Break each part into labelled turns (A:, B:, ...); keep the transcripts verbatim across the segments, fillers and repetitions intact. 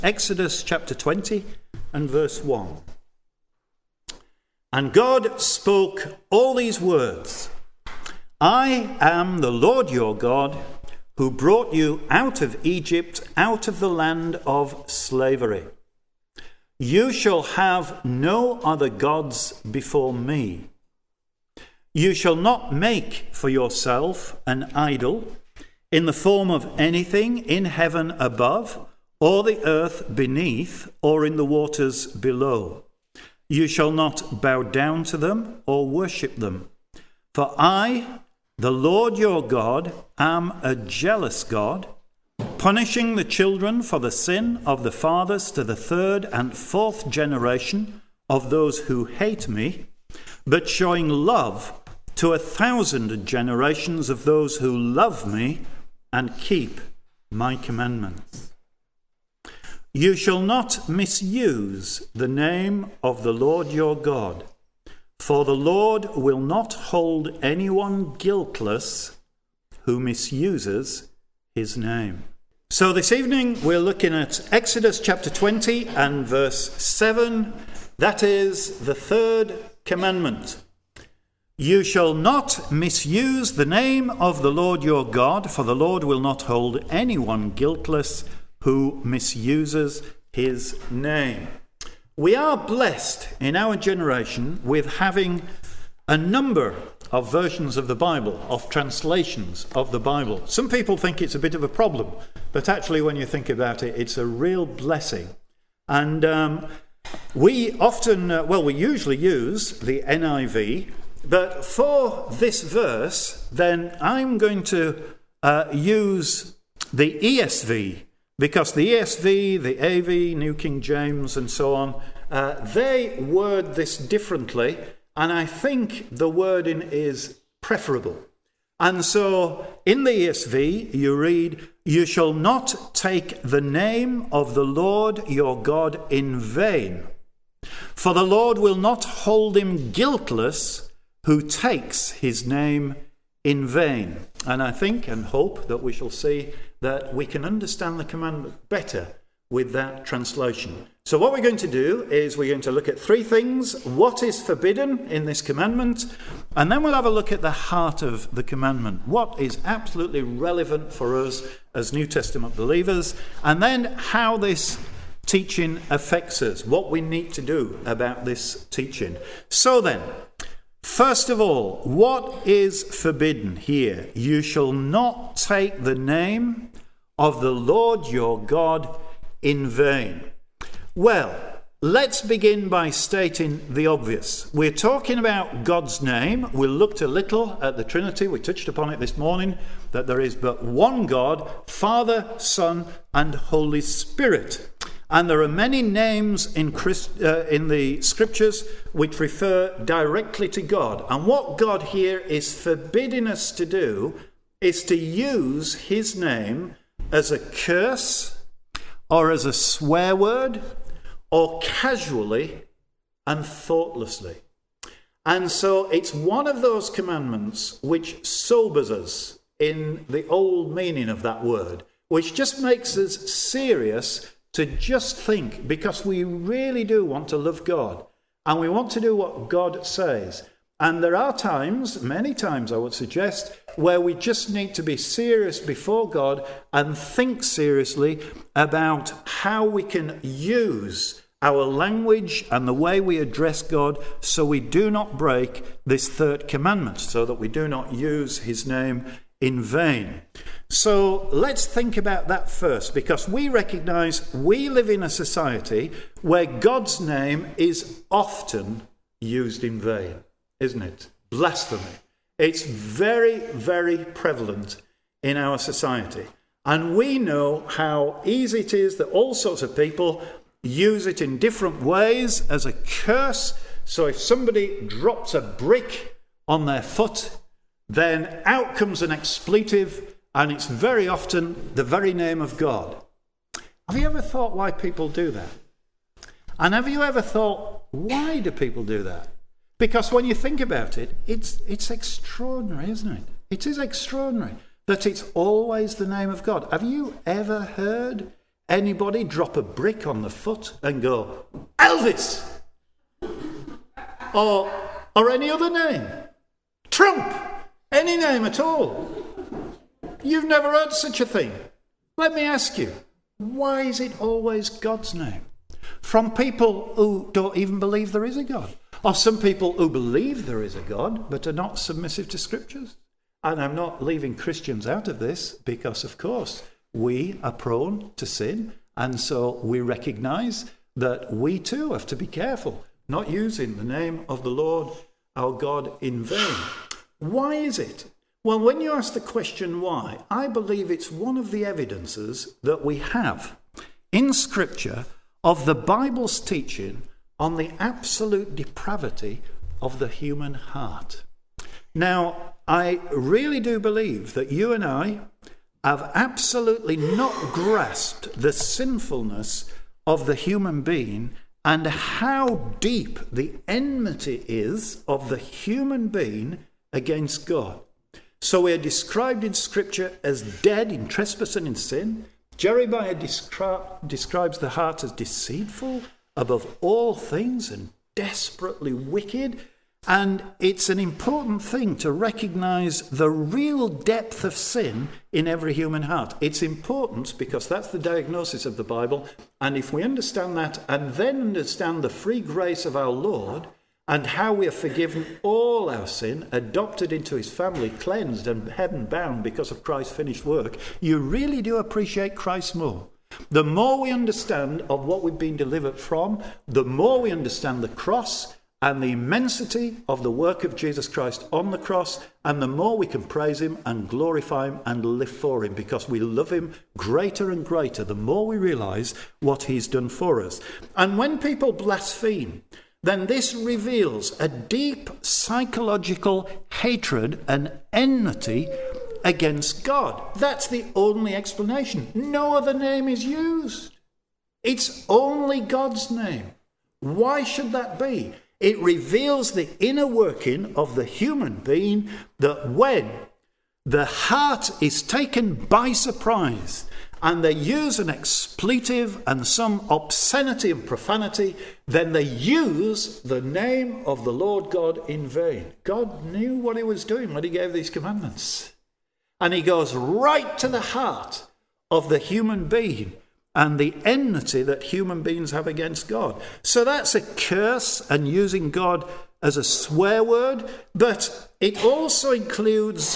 A: Exodus chapter twenty and verse one. And God spoke all these words, I am the Lord your God, who brought you out of Egypt, out of the land of slavery. You shall have no other gods before me. You shall not make for yourself an idol in the form of anything in heaven above, or the earth beneath, or in the waters below. You shall not bow down to them or worship them. For I, the Lord your God, am a jealous God, punishing the children for the sin of the fathers to the third and fourth generation of those who hate me, but showing love to a thousand generations of those who love me and keep my commandments. You shall not misuse the name of the Lord your God, for the Lord will not hold anyone guiltless who misuses his name. So this evening we're looking at Exodus chapter twenty and verse seven. That is the third commandment. You shall not misuse the name of the Lord your God, for the Lord will not hold anyone guiltless who misuses his name. We are blessed in our generation with having a number of versions of the Bible, of translations of the Bible. Some people think it's a bit of a problem, but actually when you think about it, it's a real blessing. And um, we often, uh, well, we usually use the N I V, but for this verse, then I'm going to uh, use the E S V, because the E S V, the A V, New King James, and so on, uh, they word this differently, and I think the wording is preferable. And so in the E S V, you read, you shall not take the name of the Lord your God in vain, for the Lord will not hold him guiltless who takes his name in vain. And I think and hope that we shall see that we can understand the commandment better with that translation. So what we're going to do is we're going to look at three things. What is forbidden in this commandment? And then we'll have a look at the heart of the commandment. What is absolutely relevant for us as New Testament believers? And then how this teaching affects us. What we need to do about this teaching. So then, first of all, what is forbidden here? You shall not take the name of the Lord your God in vain. Well, let's begin by stating the obvious. We're talking about God's name. We looked a little at the Trinity. We touched upon it this morning, that there is but one God, Father, Son, and Holy Spirit. And there are many names in, Christ, uh, in the scriptures which refer directly to God. And what God here is forbidding us to do is to use his name as a curse or as a swear word or casually and thoughtlessly. And so it's one of those commandments which sobers us in the old meaning of that word, which just makes us serious to just think, because we really do want to love God and we want to do what God says. And there are times, many times I would suggest, where we just need to be serious before God and think seriously about how we can use our language and the way we address God so we do not break this third commandment, so that we do not use his name in vain. So let's think about that first, because we recognize we live in a society where God's name is often used in vain, isn't it? Blasphemy. It's very, very prevalent in our society. And we know how easy it is that all sorts of people use it in different ways as a curse. So if somebody drops a brick on their foot, then out comes an expletive, and it's very often the very name of God. Have you ever thought why people do that? And have you ever thought, why do people do that? Because when you think about it, it's it's extraordinary, isn't it? It is extraordinary that it's always the name of God. Have you ever heard anybody drop a brick on the foot and go, Elvis! Or, or any other name. Trump! Any name at all. You've never heard such a thing. Let me ask you, why is it always God's name? From people who don't even believe there is a God. Or some people who believe there is a God, but are not submissive to scriptures. And I'm not leaving Christians out of this, because, of course, we are prone to sin. And so we recognise that we too have to be careful, not using the name of the Lord our God in vain. Why is it? Well, when you ask the question why, I believe it's one of the evidences that we have in Scripture of the Bible's teaching on the absolute depravity of the human heart. Now, I really do believe that you and I have absolutely not grasped the sinfulness of the human being and how deep the enmity is of the human being against God. So we are described in Scripture as dead in trespass and in sin. Jeremiah descri- describes the heart as deceitful above all things and desperately wicked. And it's an important thing to recognize the real depth of sin in every human heart. It's important because that's the diagnosis of the Bible. And if we understand that and then understand the free grace of our Lord and how we are forgiven all our sin, adopted into his family, cleansed and heaven bound because of Christ's finished work, you really do appreciate Christ more. The more we understand of what we've been delivered from, the more we understand the cross and the immensity of the work of Jesus Christ on the cross, and the more we can praise him and glorify him and live for him, because we love him greater and greater the more we realise what he's done for us. And when people blaspheme, then this reveals a deep psychological hatred and enmity against God. That's the only explanation. No other name is used. It's only God's name. Why should that be? It reveals the inner working of the human being, that when the heart is taken by surprise and they use an expletive and some obscenity and profanity, then they use the name of the Lord God in vain. God knew what he was doing when he gave these commandments. And he goes right to the heart of the human being and the enmity that human beings have against God. So that's a curse and using God as a swear word, but it also includes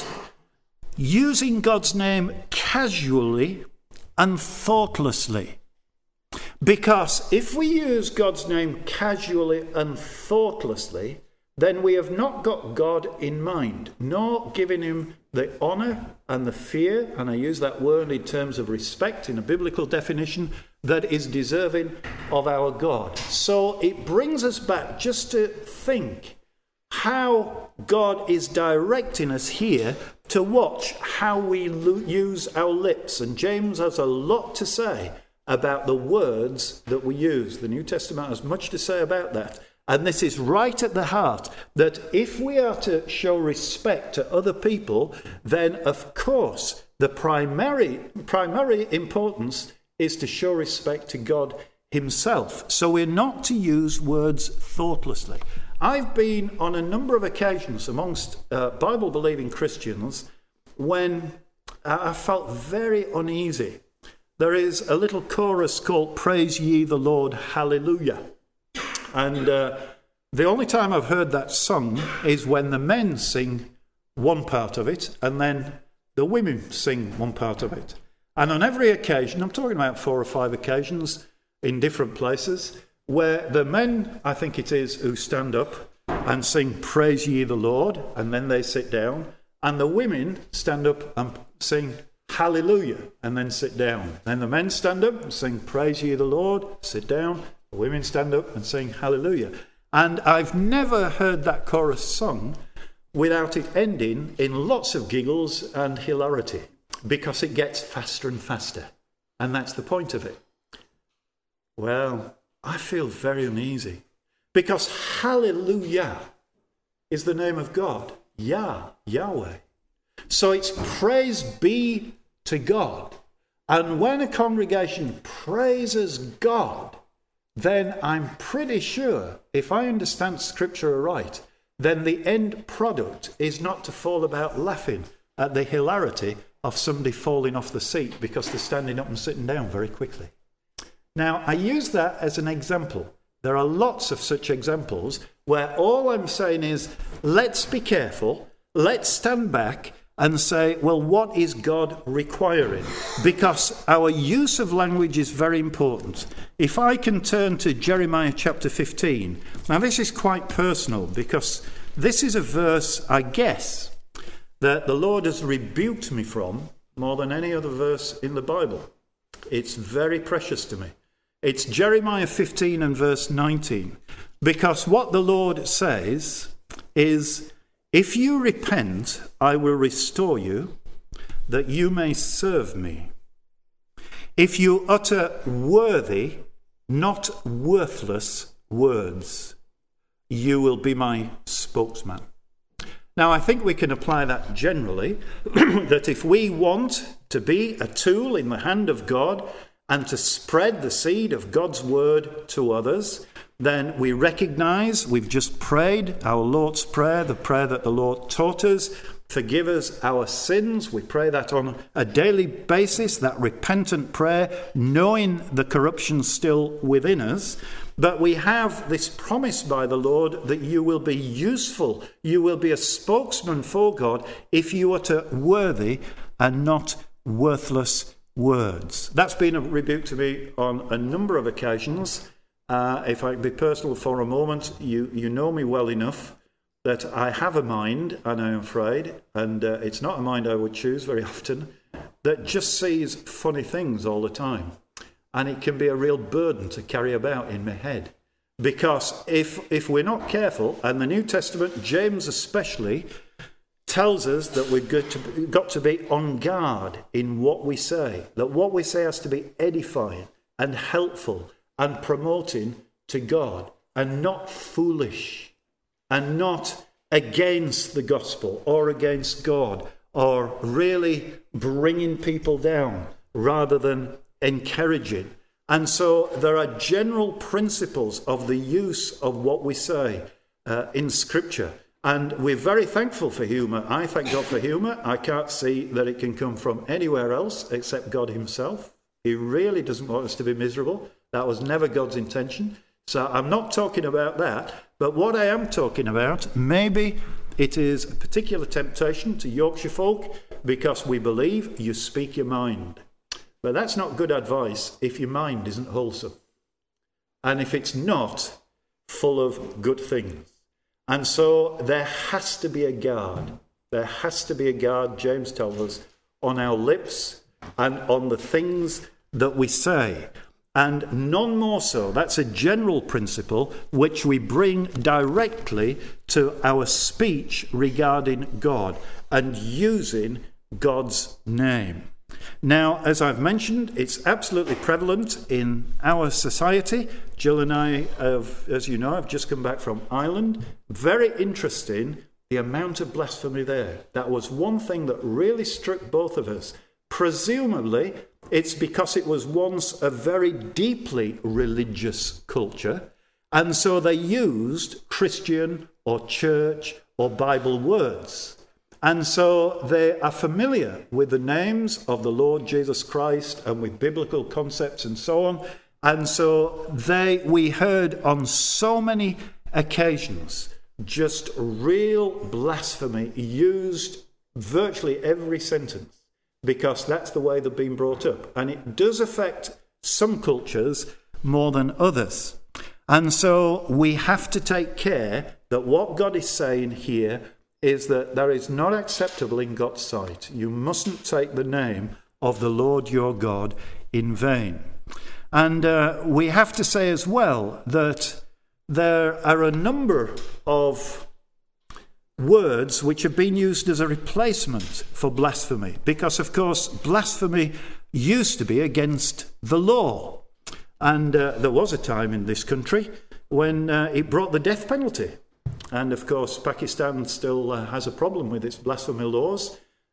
A: using God's name casually and thoughtlessly. Because if we use God's name casually and thoughtlessly, then we have not got God in mind, nor given him the honour and the fear, and I use that word in terms of respect in a biblical definition, that is deserving of our God. So it brings us back just to think how God is directing us here to watch how we lo- use our lips. And James has a lot to say about the words that we use. The New Testament has much to say about that. And this is right at the heart, that if we are to show respect to other people, then of course the primary primary importance is to show respect to God himself. So we're not to use words thoughtlessly. I've been on a number of occasions amongst uh, Bible-believing Christians when I felt very uneasy. There is a little chorus called "Praise ye the Lord, hallelujah." And uh, the only time I've heard that sung is when the men sing one part of it and then the women sing one part of it. And on every occasion, I'm talking about four or five occasions in different places, where the men, I think it is, who stand up and sing "Praise ye the Lord," and then they sit down, and the women stand up and sing "Hallelujah," and then sit down. Then the men stand up and sing "Praise ye the Lord," sit down. The women stand up and sing "Hallelujah." And I've never heard that chorus sung without it ending in lots of giggles and hilarity, because it gets faster and faster. And that's the point of it. Well, I feel very uneasy, because hallelujah is the name of God, Yah, Yahweh. So it's praise be to God. And when a congregation praises God, then I'm pretty sure, if I understand Scripture right, then the end product is not to fall about laughing at the hilarity of somebody falling off the seat because they're standing up and sitting down very quickly. Now, I use that as an example. There are lots of such examples where all I'm saying is, let's be careful, let's stand back and say, well, what is God requiring? Because our use of language is very important. If I can turn to Jeremiah chapter fifteen, now this is quite personal because this is a verse, I guess, that the Lord has rebuked me from more than any other verse in the Bible. It's very precious to me. It's Jeremiah fifteen and verse nineteen, because what the Lord says is, if you repent, I will restore you, that you may serve me. If you utter worthy, not worthless words, you will be my spokesman. Now, I think we can apply that generally, that if we want to be a tool in the hand of God and to spread the seed of God's word to others, then we recognize we've just prayed our Lord's Prayer, the prayer that the Lord taught us. Forgive us our sins. We pray that on a daily basis, that repentant prayer, knowing the corruption still within us. But we have this promise by the Lord that you will be useful, you will be a spokesman for God if you utter worthy and not worthless words. That's been a rebuke to me on a number of occasions. Uh, if I can be personal for a moment, you, you know me well enough that I have a mind, and I'm afraid, and uh, it's not a mind I would choose very often, that just sees funny things all the time. And it can be a real burden to carry about in my head. Because if if we're not careful, and the New Testament, James especially, tells us that we've got to, got to be on guard in what we say, that what we say has to be edifying and helpful and promoting to God, and not foolish, and not against the gospel or against God, or really bringing people down rather than encouraging. And so there are general principles of the use of what we say uh, in Scripture. And we're very thankful for humour. I thank God for humour. I can't see that it can come from anywhere else except God himself. He really doesn't want us to be miserable. That was never God's intention. So I'm not talking about that. But what I am talking about, maybe it is a particular temptation to Yorkshire folk because we believe you speak your mind. But that's not good advice if your mind isn't wholesome. And if it's not full of good things. And so there has to be a guard. There has to be a guard, James tells us, on our lips and on the things that we say. And none more so. That's a general principle which we bring directly to our speech regarding God and using God's name. Now, as I've mentioned, it's absolutely prevalent in our society. Jill and I, have, as you know, have just come back from Ireland. Very interesting, the amount of blasphemy there. That was one thing that really struck both of us. Presumably, it's because it was once a very deeply religious culture, and so they used Christian or church or Bible words. And so they are familiar with the names of the Lord Jesus Christ and with biblical concepts and so on. And so they, we heard on so many occasions just real blasphemy used virtually every sentence, because that's the way they've been brought up. And it does affect some cultures more than others. And so we have to take care that what God is saying here is that that is not acceptable in God's sight. You mustn't take the name of the Lord your God in vain. And uh, we have to say as well that there are a number of words which have been used as a replacement for blasphemy, because, of course, blasphemy used to be against the law. And uh, there was a time in this country when uh, it brought the death penalty. And, of course, Pakistan still uh, has a problem with its blasphemy laws.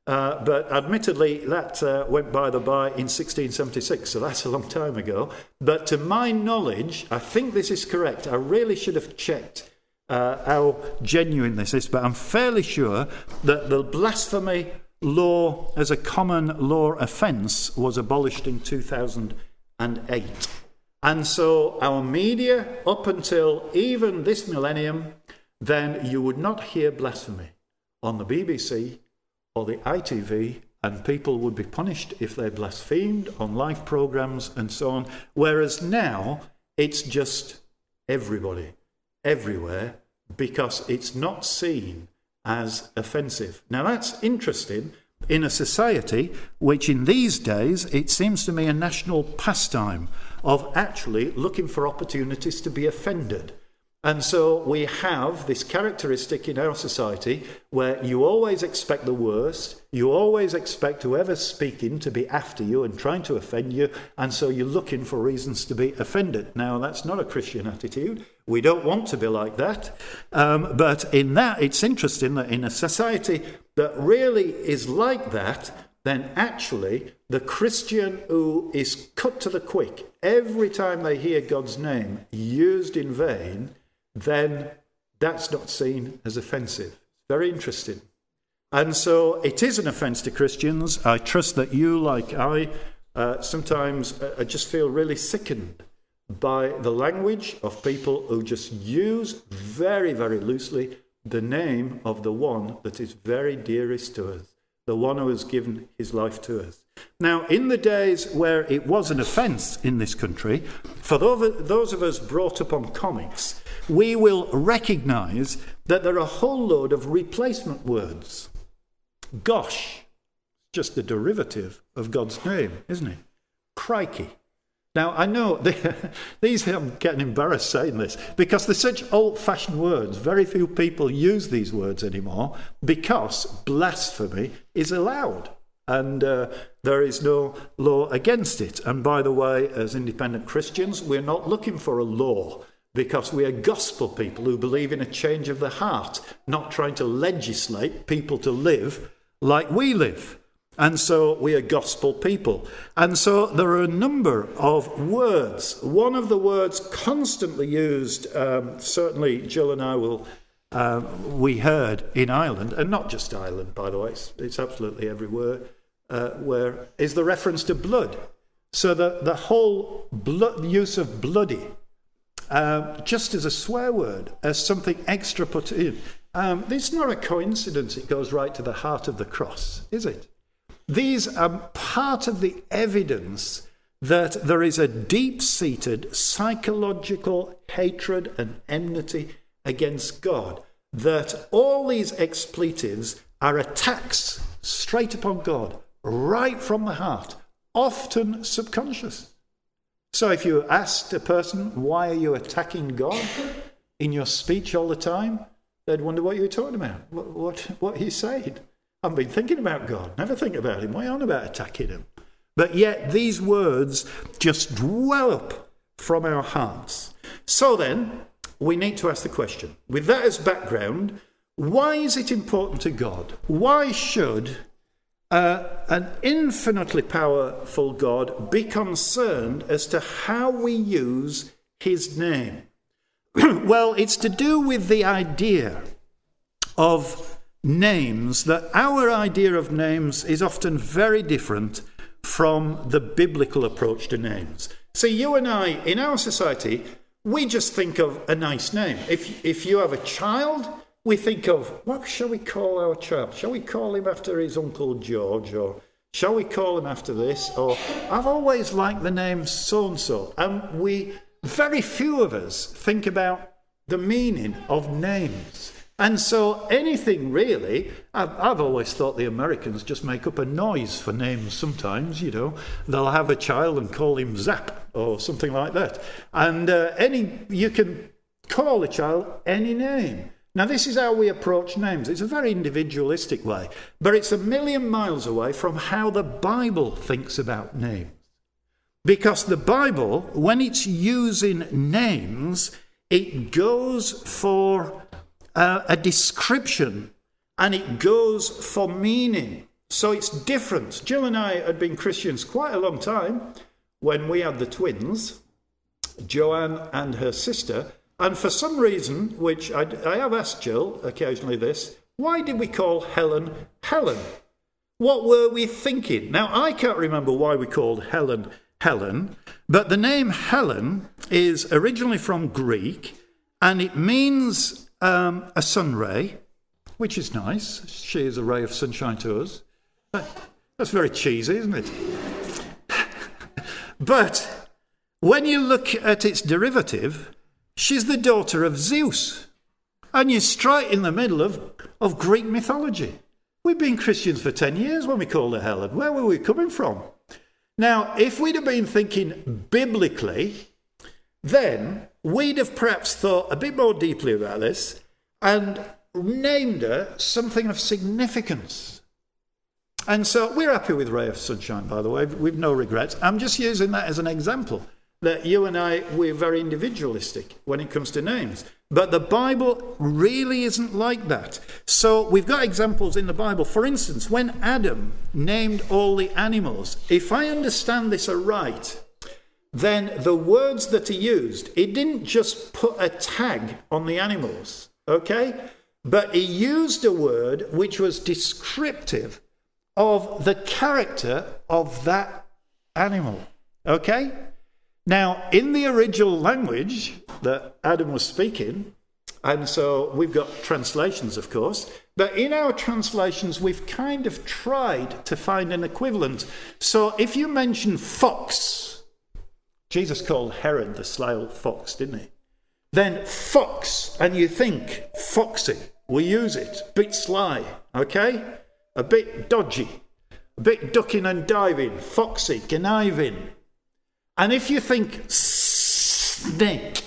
A: Uh, but admittedly, that uh, went by the by in sixteen seventy-six, so that's a long time ago. But to my knowledge, I think this is correct. I really should have checked uh, how genuine this is, but I'm fairly sure that the blasphemy law as a common law offence was abolished in two thousand eight. And so our media, up until even this millennium, then you would not hear blasphemy on the B B C or the I T V, and people would be punished if they blasphemed on live programmes and so on. Whereas now, it's just everybody, everywhere, because it's not seen as offensive. Now, that's interesting in a society which in these days, it seems to me a national pastime of actually looking for opportunities to be offended. And so we have this characteristic in our society where you always expect the worst, you always expect whoever's speaking to be after you and trying to offend you, and so you're looking for reasons to be offended. Now, that's not a Christian attitude. We don't want to be like that. Um, but in that, it's interesting that in a society that really is like that, then actually the Christian who is cut to the quick every time they hear God's name used in vain, then that's not seen as offensive. Very interesting. And so it is an offence to Christians. I trust that you, like I, uh, sometimes uh, just feel really sickened by the language of people who just use very, very loosely the name of the one that is very dearest to us, the one who has given his life to us. Now, in the days where it was an offence in this country, for those of us brought up on comics, we will recognise that there are a whole load of replacement words. Gosh, just a derivative of God's name, isn't it? Crikey. Now, I know they, these, I'm getting embarrassed saying this, because they're such old-fashioned words. Very few people use these words anymore because blasphemy is allowed. And uh, there is no law against it. And by the way, as independent Christians, we're not looking for a law, because we are gospel people who believe in a change of the heart, not trying to legislate people to live like we live. And so we are gospel people. And so there are a number of words. One of the words constantly used, um, certainly Jill and I will, uh, we heard in Ireland, and not just Ireland, by the way, it's, it's absolutely everywhere, uh, where is the reference to blood. So the, the whole blood, use of bloody, Uh, just as a swear word, as something extra put in. Um, it's not a coincidence it goes right to the heart of the cross, is it? These are part of the evidence that there is a deep-seated psychological hatred and enmity against God, that all these expletives are attacks straight upon God, right from the heart, often subconscious. So if you asked a person, why are you attacking God in your speech all the time, they'd wonder what you were talking about, what what, what he's saying. I haven't been thinking about God, never think about him. Why are you on about attacking him? But yet these words just dwell up from our hearts. So then, we need to ask the question, with that as background, why is it important to God? Why should Uh, an infinitely powerful God be concerned as to how we use his name? Well, it's to do with the idea of names, that our idea of names is often very different from the biblical approach to names. See, you and I, in our society, we just think of a nice name. If, if you have a child, we think of, what shall we call our child? Shall we call him after his Uncle George? Or shall we call him after this? Or I've always liked the name so-and-so. And we, very few of us think about the meaning of names. And so anything really, I've, I've always thought the Americans just make up a noise for names sometimes, you know. They'll have a child and call him Zap or something like that. And uh, any you can call a child any name. Now, this is how we approach names. It's a very individualistic way, but it's a million miles away from how the Bible thinks about names. Because the Bible, when it's using names, it goes for uh, a description and it goes for meaning. So it's different. Jill and I had been Christians quite a long time when we had the twins, Joanne and her sister. And for some reason, which I, I have asked Jill occasionally this, why did we call Helen Helen? What were we thinking? Now, I can't remember why we called Helen Helen, but the name Helen is originally from Greek, and it means um, a sun ray, which is nice. She is a ray of sunshine to us. That's very cheesy, isn't it? But when you look at its derivative, she's the daughter of Zeus. And you're straight in the middle of, of Greek mythology. We've been Christians for ten years when we called her Helen. Where were we coming from? Now, if we'd have been thinking biblically, then we'd have perhaps thought a bit more deeply about this and named her something of significance. And so we're happy with Ray of Sunshine, by the way. We've no regrets. I'm just using that as an example, that you and I, we're very individualistic when it comes to names. But the Bible really isn't like that. So we've got examples in the Bible. For instance, when Adam named all the animals, if I understand this aright, then the words that he used, he didn't just put a tag on the animals, okay? But he used a word which was descriptive of the character of that animal, okay? Now, in the original language that Adam was speaking, and so we've got translations, of course, but in our translations, we've kind of tried to find an equivalent. So if you mention fox, Jesus called Herod the sly old fox, didn't he? Then fox, and you think foxy, we use it, a bit sly, okay? A bit dodgy, a bit ducking and diving, foxy, conniving. And if you think snake,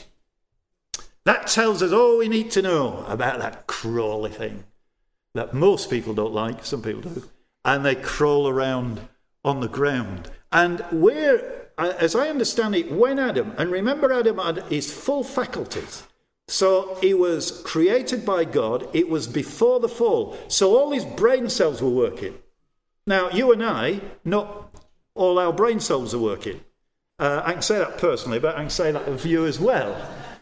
A: that tells us all we need to know about that crawly thing that most people don't like, some people do, and they crawl around on the ground. And we're, as I understand it, when Adam, and remember Adam had his full faculties, so he was created by God, it was before the fall, so all his brain cells were working. Now, you and I, not all our brain cells are working. Uh, I can say that personally, but I can say that of you as well.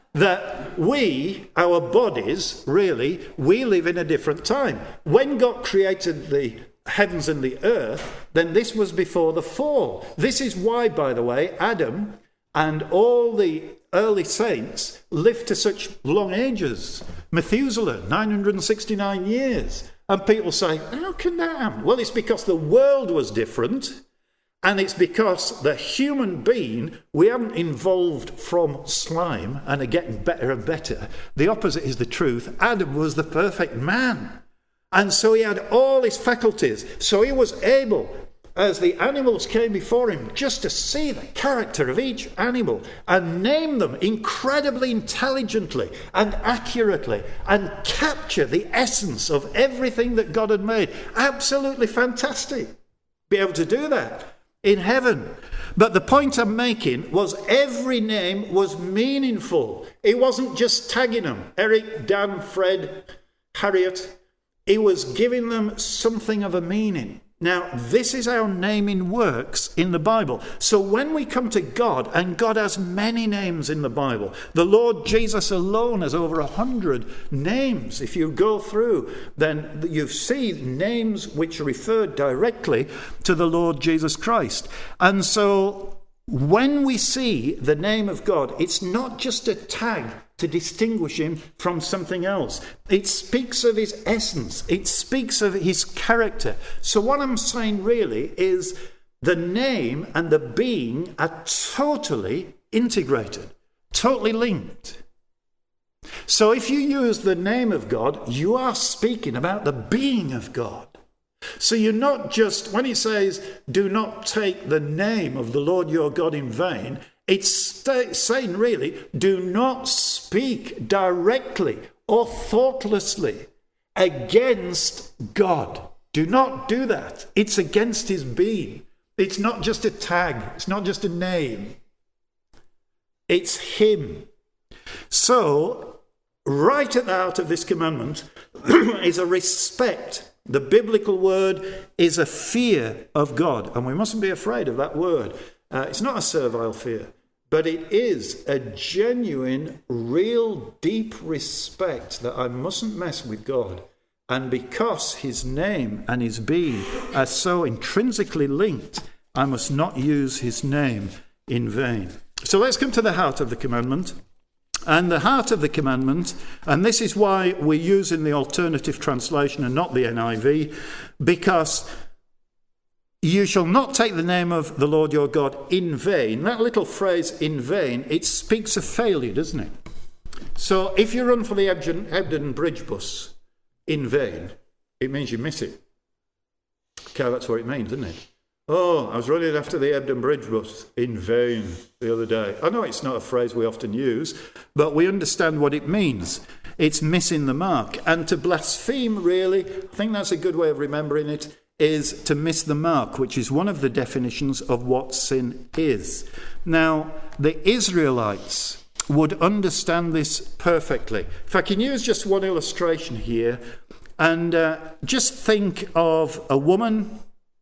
A: That we, our bodies, really, we live in a different time. When God created the heavens and the earth, then this was before the fall. This is why, by the way, Adam and all the early saints lived to such long ages. Methuselah, nine hundred sixty-nine years. And people say, how can that happen? Well, it's because the world was different. And it's because the human being, we haven't evolved from slime and are getting better and better. The opposite is the truth. Adam was the perfect man. And so he had all his faculties. So he was able, as the animals came before him, just to see the character of each animal and name them incredibly intelligently and accurately and capture the essence of everything that God had made. Absolutely fantastic. Be able to do that in heaven. But the point I'm making was every name was meaningful. It wasn't just tagging them, Eric, Dan, Fred, Harriet. He was giving them something of a meaning. Now, this is how naming works in the Bible. So when we come to God, and God has many names in the Bible, the Lord Jesus alone has over a hundred names. If you go through, then you see names which refer directly to the Lord Jesus Christ. And so when we see the name of God, it's not just a tag to distinguish him from something else. It speaks of his essence. It speaks of his character. So what I'm saying really is the name and the being are totally integrated, totally linked. So if you use the name of God, you are speaking about the being of God. So you're not just, when he says, do not take the name of the Lord your God in vain, it's st- saying really, do not speak directly or thoughtlessly against God. Do not do that. It's against his being. It's not just a tag. It's not just a name. It's him. So, right at the heart of this commandment is a respect The biblical word is a fear of God, and we mustn't be afraid of that word. Uh, it's not a servile fear, but it is a genuine, real, deep respect that I mustn't mess with God. And because his name and his being are so intrinsically linked, I must not use his name in vain. So let's come to the heart of the commandment. And the heart of the commandment, and this is why we're using the alternative translation and not the N I V, because you shall not take the name of the Lord your God in vain. That little phrase, in vain, it speaks of failure, doesn't it? So if you run for the Hebden, Hebden Bridge bus in vain, it means you miss it. Okay, that's what it means, isn't it? Oh, I was running after the Hebden Bridge bus in vain the other day. I know it's not a phrase we often use, but we understand what it means. It's missing the mark. And to blaspheme, really, I think that's a good way of remembering it, is to miss the mark, which is one of the definitions of what sin is. Now, the Israelites would understand this perfectly. If I can use just one illustration here, and uh, just think of a woman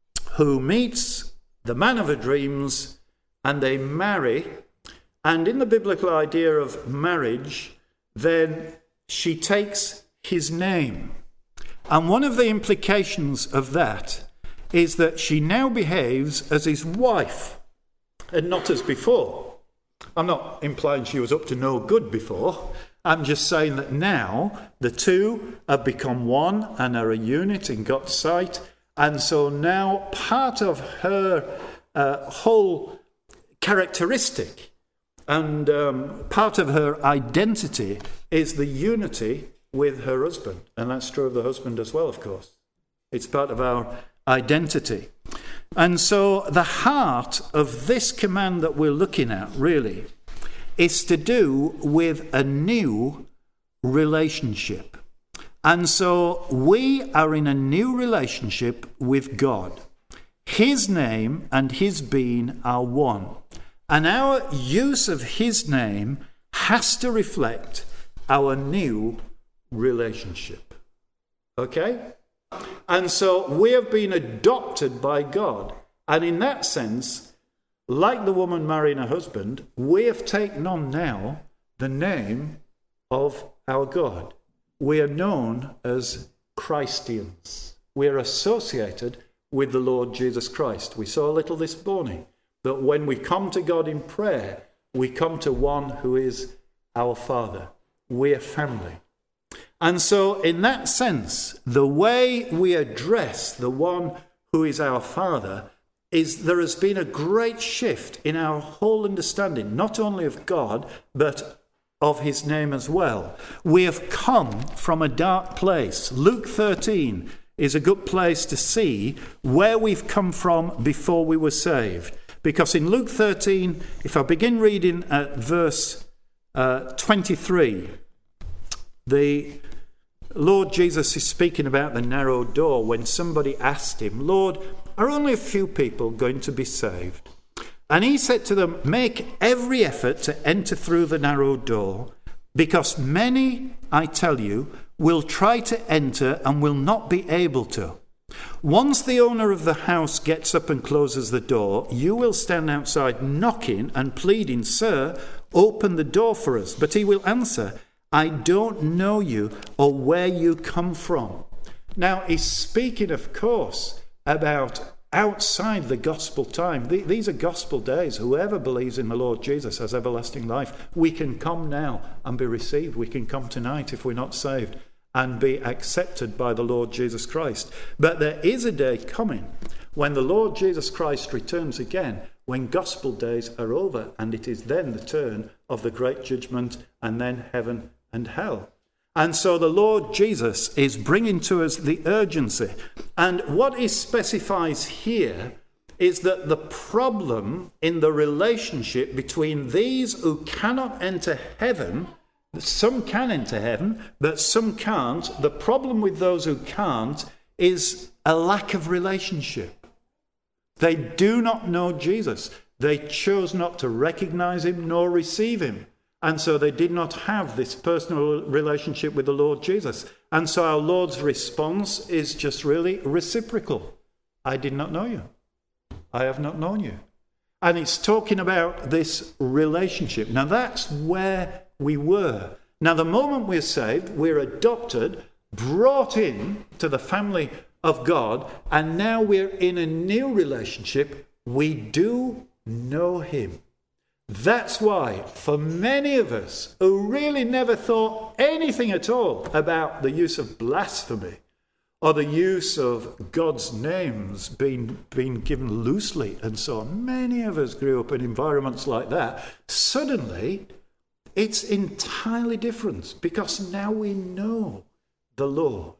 A: who meets the man of her dreams, and they marry. And in the biblical idea of marriage, then she takes his name. And one of the implications of that is that she now behaves as his wife and not as before. I'm not implying she was up to no good before. I'm just saying that now the two have become one and are a unit in God's sight. And so now part of her uh, whole characteristic and um, part of her identity is the unity with her husband. And that's true of the husband as well, of course. It's part of our identity. And so the heart of this command that we're looking at, really, is to do with a new relationship. And so we are in a new relationship with God. His name and his being are one. And our use of his name has to reflect our new relationship. Okay? And so we have been adopted by God. And in that sense, like the woman marrying a husband, we have taken on now the name of our God. We are known as Christians. We are associated with the Lord Jesus Christ. We saw a little this morning that when we come to God in prayer, we come to one who is our Father. We are family. And so in that sense, the way we address the one who is our Father is there has been a great shift in our whole understanding, not only of God, but of his name as well. We have come from a dark place. Luke thirteen is a good place to see where we've come from before we were saved. Because in Luke thirteen, if I begin reading at verse uh, twenty-three, the Lord Jesus is speaking about the narrow door when somebody asked him, Lord, are only a few people going to be saved? And he said to them, make every effort to enter through the narrow door, because many, I tell you, will try to enter and will not be able to. Once the owner of the house gets up and closes the door, you will stand outside knocking and pleading, Sir, open the door for us. But he will answer, I don't know you or where you come from. Now, he's speaking, of course, about outside the gospel time. These are gospel days. Whoever believes in the Lord Jesus has everlasting life. We can come now and be received. We can come tonight if we're not saved and be accepted by the Lord Jesus Christ. But there is a day coming when the Lord Jesus Christ returns again, when gospel days are over, and it is then the turn of the great judgment and then heaven and hell. And so the Lord Jesus is bringing to us the urgency. And what he specifies here is that the problem in the relationship between these who cannot enter heaven, some can enter heaven, but some can't. The problem with those who can't is a lack of relationship. They do not know Jesus. They chose not to recognize him nor receive him. And so they did not have this personal relationship with the Lord Jesus. And so our Lord's response is just really reciprocal. I did not know you. I have not known you. And it's talking about this relationship. Now that's where we were. Now the moment we're saved, we're adopted, brought in to the family of God, and now we're in a new relationship. We do know him. That's why, for many of us who really never thought anything at all about the use of blasphemy or the use of God's names being, being given loosely and so on, many of us grew up in environments like that. Suddenly, it's entirely different because now we know the Lord.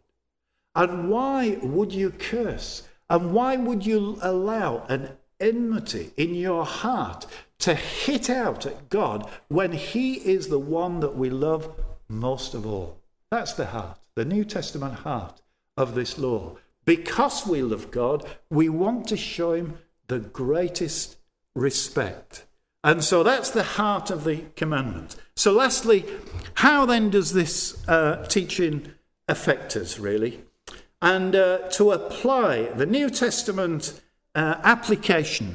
A: And why would you curse? And why would you allow an enmity in your heart to hit out at God when he is the one that we love most of all? That's the heart, the New Testament heart of this law. Because we love God, we want to show him the greatest respect. And so that's the heart of the commandment. So lastly, how then does this uh, teaching affect us, really? And uh, to apply the New Testament uh, application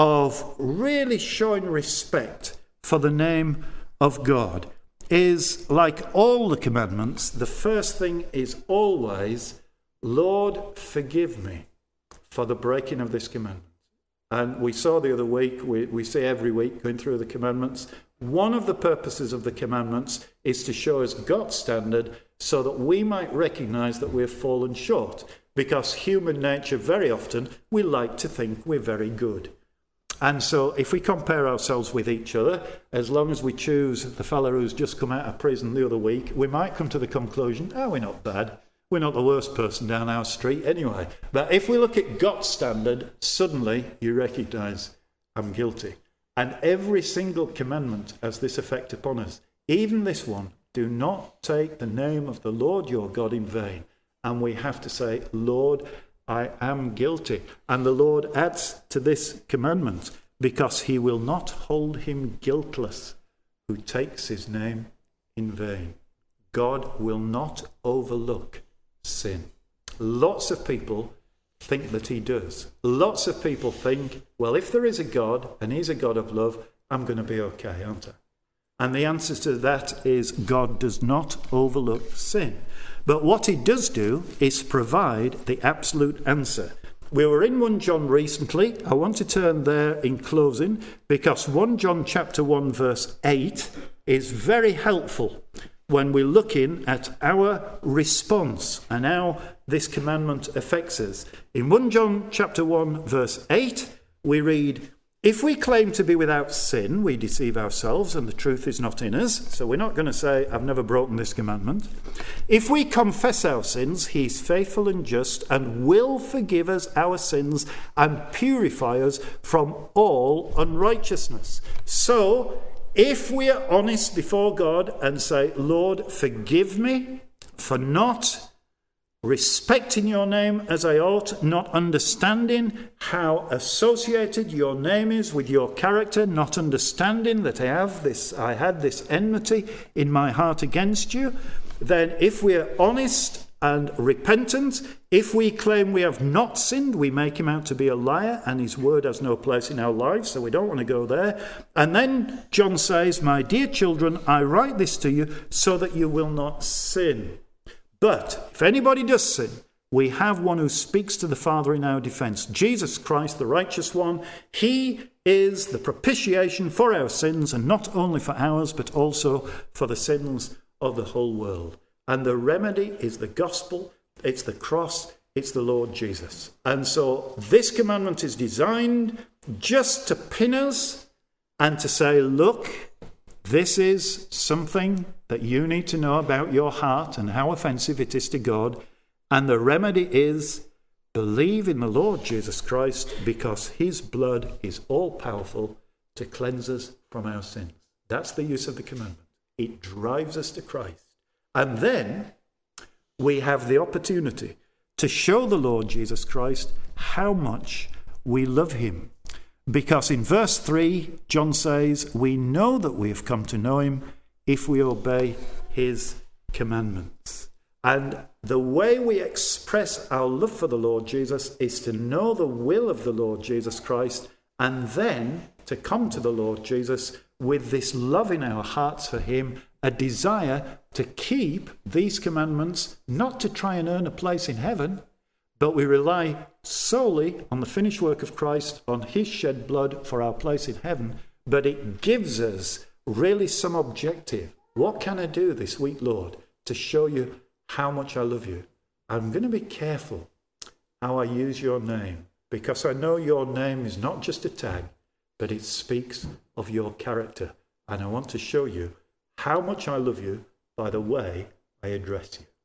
A: of really showing respect for the name of God is, like all the commandments, the first thing is always, Lord, forgive me for the breaking of this commandment. And we saw the other week, we, we say every week going through the commandments, one of the purposes of the commandments is to show us God's standard so that we might recognize that we've fallen short. Because human nature, very often, we like to think we're very good. And so if we compare ourselves with each other, as long as we choose the fellow who's just come out of prison the other week, we might come to the conclusion, oh, we're not bad. We're not the worst person down our street anyway. But if we look at God's standard, suddenly you recognize I'm guilty. And every single commandment has this effect upon us. Even this one, do not take the name of the Lord your God in vain. And we have to say, Lord, I am guilty. And the Lord adds to this commandment, because he will not hold him guiltless who takes his name in vain. God will not overlook sin. Lots of people think that he does. Lots of people think, well, if there is a God and he's a God of love, I'm going to be okay, aren't I? And the answer to that is God does not overlook sin. But what he does do is provide the absolute answer. We were in First John recently. I want to turn there in closing because First John chapter one verse eight is very helpful when we're looking at our response and how this commandment affects us. In First John chapter one verse eight, we read, if we claim to be without sin, we deceive ourselves and the truth is not in us. So we're not going to say, I've never broken this commandment. If we confess our sins, he is faithful and just and will forgive us our sins and purify us from all unrighteousness. So if we are honest before God and say, Lord, forgive me for not respecting your name as I ought, not understanding how associated your name is with your character, not understanding that I have this, I had this enmity in my heart against you, then if we are honest and repentant, if we claim we have not sinned, we make him out to be a liar and his word has no place in our lives, so we don't want to go there. And then John says, my dear children, I write this to you so that you will not sin. But if anybody does sin, we have one who speaks to the Father in our defense, Jesus Christ, the righteous one. He is the propitiation for our sins, and not only for ours, but also for the sins of the whole world. And the remedy is the gospel, it's the cross, it's the Lord Jesus. And so this commandment is designed just to pin us and to say, look, this is something that you need to know about your heart and how offensive it is to God. And the remedy is believe in the Lord Jesus Christ, because his blood is all powerful to cleanse us from our sins. That's the use of the commandment. It drives us to Christ. And then we have the opportunity to show the Lord Jesus Christ how much we love him. Because in verse three, John says, we know that we have come to know him if we obey his commandments. And the way we express our love for the Lord Jesus is to know the will of the Lord Jesus Christ, and then to come to the Lord Jesus with this love in our hearts for him, a desire to keep these commandments, not to try and earn a place in heaven, but we rely solely on the finished work of Christ, on his shed blood for our place in heaven. But it gives us really some objective. What can I do this week, Lord, to show you how much I love you? I'm going to be careful how I use your name, because I know your name is not just a tag, but it speaks of your character. And I want to show you how much I love you by the way I address you.